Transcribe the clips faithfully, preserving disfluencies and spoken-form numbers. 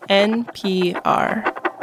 N P R.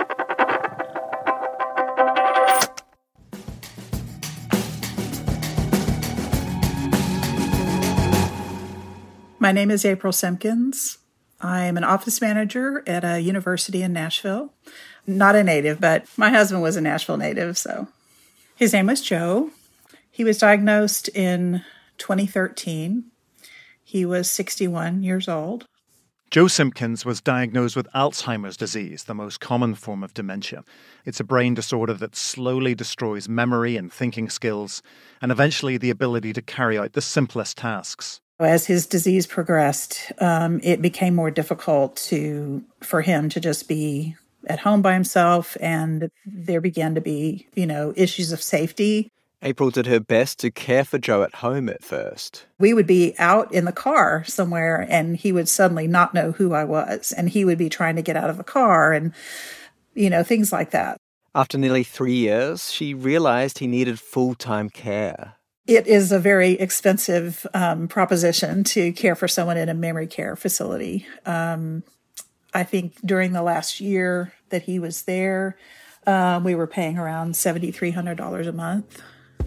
My name is April Simpkins. I am an office manager at a university in Nashville. Not a native, but my husband was a Nashville native, so. His name was Joe. He was diagnosed in twenty thirteen. He was sixty-one years old. Joe Simpkins was diagnosed with Alzheimer's disease, the most common form of dementia. It's a brain disorder that slowly destroys memory and thinking skills, and eventually the ability to carry out the simplest tasks. As his disease progressed, um, it became more difficult to for him to just be at home by himself, and there began to be, you know, issues of safety. April did her best to care for Joe at home at first. We would be out in the car somewhere, and he would suddenly not know who I was, and he would be trying to get out of the car, and, you know, things like that. After nearly three years, she realized he needed full-time care. It is a very expensive um, proposition to care for someone in a memory care facility. Um, I think during the last year that he was there, uh, we were paying around seven thousand three hundred dollars a month.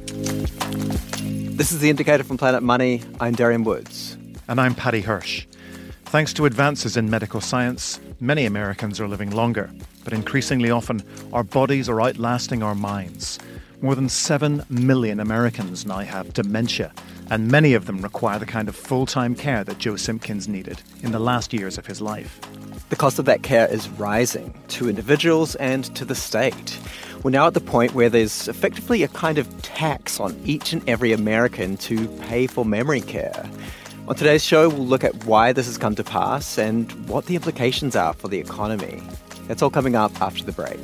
This is The Indicator from Planet Money. I'm Darian Woods. And I'm Paddy Hirsch. Thanks to advances in medical science, many Americans are living longer, but increasingly often our bodies are outlasting our minds. More than seven million Americans now have dementia, and many of them require the kind of full-time care that Joe Simpkins needed in the last years of his life. The cost of that care is rising to individuals and to the state. We're now at the point where there's effectively a kind of tax on each and every American to pay for memory care. On today's show, we'll look at why this has come to pass and what the implications are for the economy. That's all coming up after the break.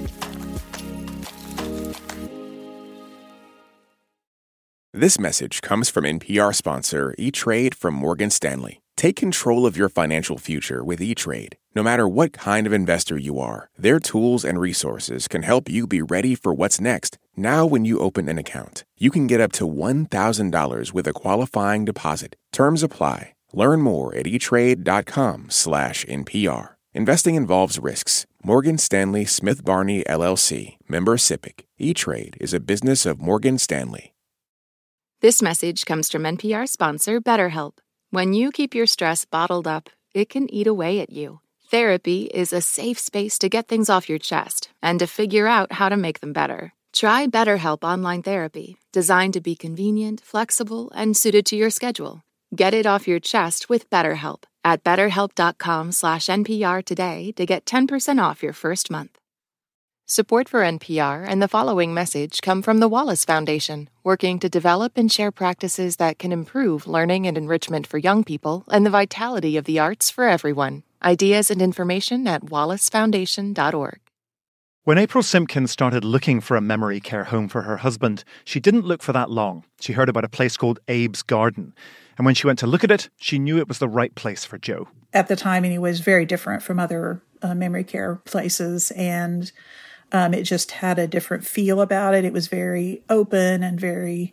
This message comes from N P R sponsor E-Trade from Morgan Stanley. Take control of your financial future with E-Trade. No matter what kind of investor you are, their tools and resources can help you be ready for what's next. Now when you open an account, you can get up to one thousand dollars with a qualifying deposit. Terms apply. Learn more at etrade.com slash NPR. Investing involves risks. Morgan Stanley Smith Barney, L L C. Member SIPC. E-Trade is a business of Morgan Stanley. This message comes from N P R sponsor BetterHelp. When you keep your stress bottled up, it can eat away at you. Therapy is a safe space to get things off your chest and to figure out how to make them better. Try BetterHelp Online Therapy, designed to be convenient, flexible, and suited to your schedule. Get it off your chest with BetterHelp at betterhelp.com slash NPR today to get ten percent off your first month. Support for N P R and the following message come from the Wallace Foundation, working to develop and share practices that can improve learning and enrichment for young people and the vitality of the arts for everyone. Ideas and information at wallace foundation dot org. When April Simpkins started looking for a memory care home for her husband, she didn't look for that long. She heard about a place called Abe's Garden. And when she went to look at it, she knew it was the right place for Joe. At the time, and he was very different from other uh, memory care places, and Um, it just had a different feel about it. It was very open and very,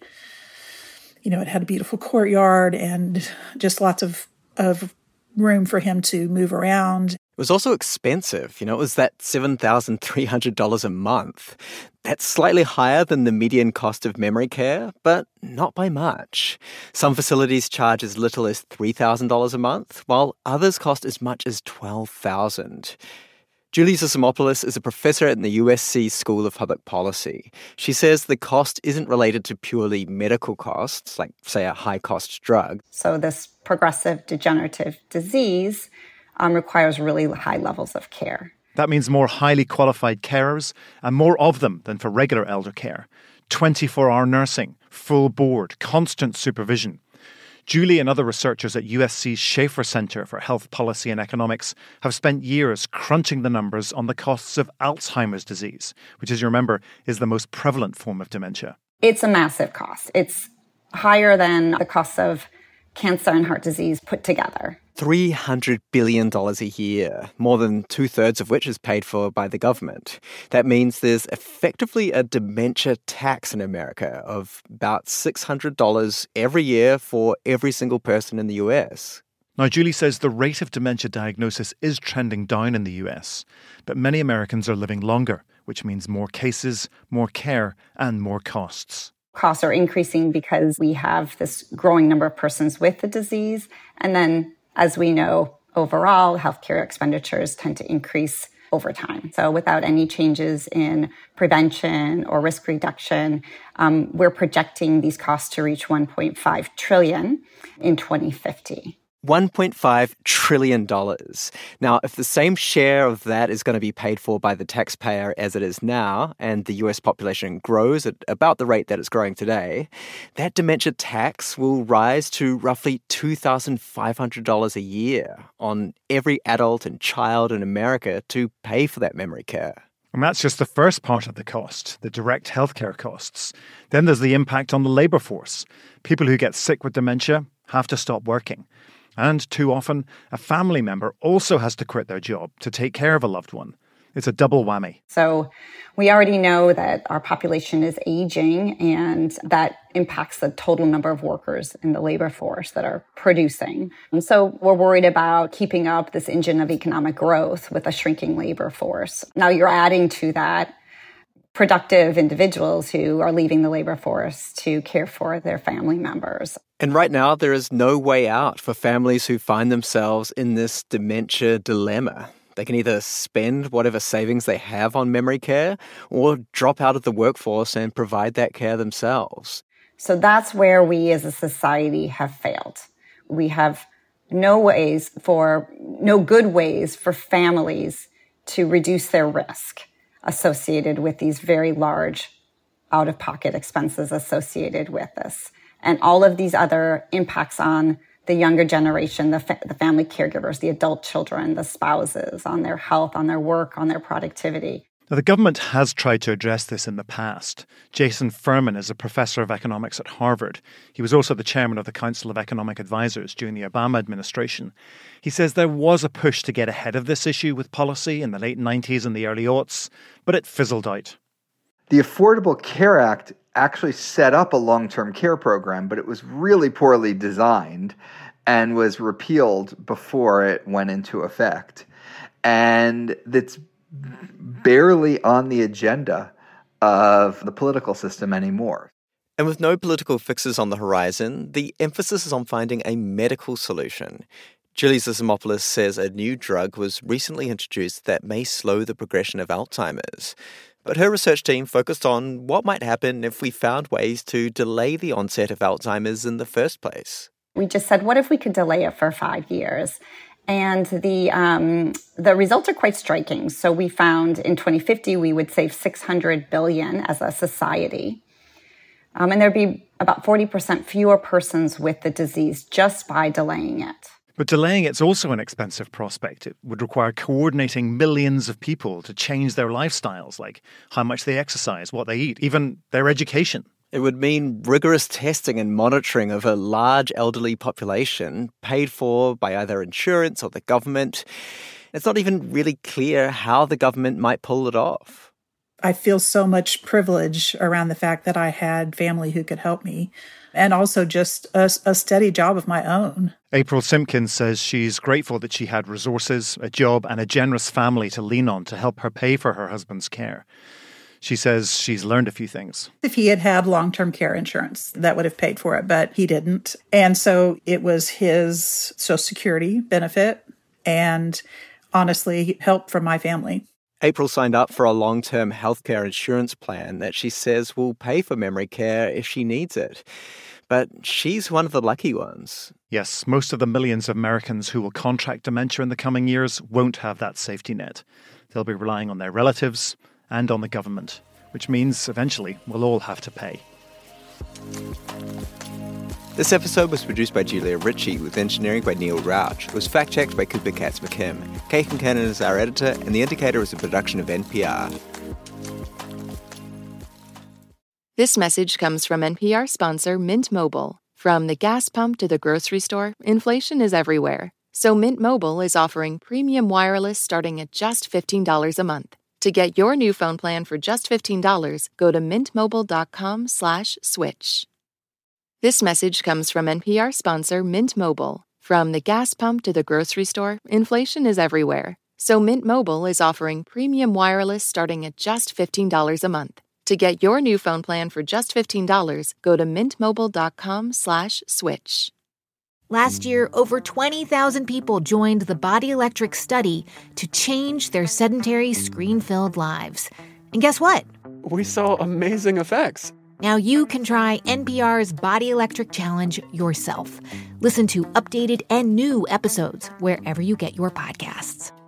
you know, it had a beautiful courtyard and just lots of, of room for him to move around. It was also expensive. You know, it was that seven thousand three hundred dollars a month. That's slightly higher than the median cost of memory care, but not by much. Some facilities charge as little as three thousand dollars a month, while others cost as much as twelve thousand dollars. Julie Sosomopoulos is a professor at the U S C School of Public Policy. She says the cost isn't related to purely medical costs, like, say, a high-cost drug. So this progressive degenerative disease um, requires really high levels of care. That means more highly qualified carers and more of them than for regular elder care. twenty-four hour nursing, full board, constant supervision. Julie and other researchers at U S C's Schaeffer Center for Health Policy and Economics have spent years crunching the numbers on the costs of Alzheimer's disease, which, as you remember, is the most prevalent form of dementia. It's a massive cost. It's higher than the costs of cancer and heart disease put together. three hundred billion dollars a year, more than two-thirds of which is paid for by the government. That means there's effectively a dementia tax in America of about six hundred dollars every year for every single person in the U S. Now, Julie says the rate of dementia diagnosis is trending down in the U S, but many Americans are living longer, which means more cases, more care, and more costs. Costs are increasing because we have this growing number of persons with the disease. And then, as we know, overall, healthcare expenditures tend to increase over time. So without any changes in prevention or risk reduction, um, we're projecting these costs to reach one point five trillion dollars in twenty fifty. one point five trillion dollars. Now, if the same share of that is going to be paid for by the taxpayer as it is now, and the U S population grows at about the rate that it's growing today, that dementia tax will rise to roughly two thousand five hundred dollars a year on every adult and child in America to pay for that memory care. And that's just the first part of the cost, the direct healthcare costs. Then there's the impact on the labour force. People who get sick with dementia have to stop working. And too often, a family member also has to quit their job to take care of a loved one. It's a double whammy. So we already know that our population is aging, and that impacts the total number of workers in the labor force that are producing. And so we're worried about keeping up this engine of economic growth with a shrinking labor force. Now you're adding to that productive individuals who are leaving the labor force to care for their family members. And right now, there is no way out for families who find themselves in this dementia dilemma. They can either spend whatever savings they have on memory care or drop out of the workforce and provide that care themselves. So that's where we as a society have failed. We have no ways for, no good ways for families to reduce their risk associated with these very large out-of-pocket expenses associated with this. And all of these other impacts on the younger generation, the, fa- the family caregivers, the adult children, the spouses, on their health, on their work, on their productivity. Now, the government has tried to address this in the past. Jason Furman is a professor of economics at Harvard. He was also the chairman of the Council of Economic Advisors during the Obama administration. He says there was a push to get ahead of this issue with policy in the late nineties and the early aughts, but it fizzled out. The Affordable Care Act actually set up a long-term care program, but it was really poorly designed and was repealed before it went into effect. And that's barely on the agenda of the political system anymore. And with no political fixes on the horizon, the emphasis is on finding a medical solution. Julie Zizimopoulos says a new drug was recently introduced that may slow the progression of Alzheimer's. But her research team focused on what might happen if we found ways to delay the onset of Alzheimer's in the first place. We just said, what if we could delay it for five years? And the um, the results are quite striking. So we found in twenty fifty, we would save six hundred billion dollars as a society. Um, and there'd be about forty percent fewer persons with the disease just by delaying it. But delaying it's also an expensive prospect. It would require coordinating millions of people to change their lifestyles, like how much they exercise, what they eat, even their education. It would mean rigorous testing and monitoring of a large elderly population paid for by either insurance or the government. It's not even really clear how the government might pull it off. I feel so much privilege around the fact that I had family who could help me, and also just a, a steady job of my own. April Simpkins says she's grateful that she had resources, a job, and a generous family to lean on to help her pay for her husband's care. She says she's learned a few things. If he had had long-term care insurance, that would have paid for it, but he didn't. And so it was his Social Security benefit and, honestly, help from my family. April signed up for a long-term healthcare insurance plan that she says will pay for memory care if she needs it. But she's one of the lucky ones. Yes, most of the millions of Americans who will contract dementia in the coming years won't have that safety net. They'll be relying on their relatives and on the government, which means eventually we'll all have to pay. This episode was produced by Julia Ritchie with engineering by Neil Rauch. It was fact-checked by Cooper Katz-McKim. Kay Kincannon is our editor, and The Indicator is a production of N P R. This message comes from N P R sponsor Mint Mobile. From the gas pump to the grocery store, inflation is everywhere. So Mint Mobile is offering premium wireless starting at just fifteen dollars a month. To get your new phone plan for just fifteen dollars, go to mintmobile.com slash switch. This message comes from N P R sponsor Mint Mobile. From the gas pump to the grocery store, inflation is everywhere. So Mint Mobile is offering premium wireless starting at just fifteen dollars a month. To get your new phone plan for just fifteen dollars, go to mintmobile.com slash switch. Last year, over twenty thousand people joined the Body Electric study to change their sedentary, screen-filled lives. And guess what? We saw amazing effects. Now you can try N P R's Body Electric Challenge yourself. Listen to updated and new episodes wherever you get your podcasts.